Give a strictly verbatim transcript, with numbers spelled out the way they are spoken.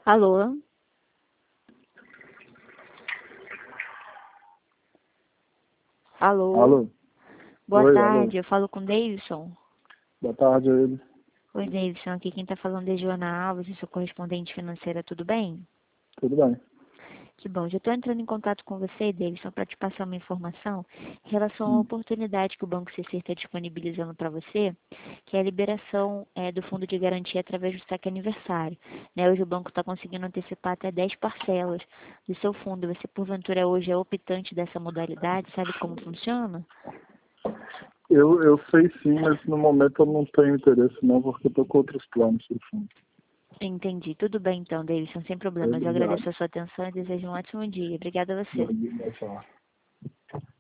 Alô? Alô? Alô? Boa Oi, alô. tarde, eu falo com o Davidson. Boa tarde, ele. Oi, Davidson, aqui quem está falando é Joana Alves, eu sou correspondente financeira, tudo bem? Tudo bem? Que bom, já estou entrando em contato com você, Davidson, para te passar uma informação em relação à Hum. oportunidade que o Banco C C está disponibilizando para você, que é a liberação eh, do fundo de garantia através do saque aniversário. Né? Hoje o banco está conseguindo antecipar até dez parcelas do seu fundo. Você, porventura, hoje é optante dessa modalidade, sabe como funciona? Eu, eu sei sim, mas no momento eu não tenho interesse não, porque estou com outros planos no fundo. Entendi. Tudo bem então, Davidson, sem problemas. Eu Obrigado. agradeço a sua atenção e desejo um ótimo dia. Obrigada a você. Bom dia, boa tarde.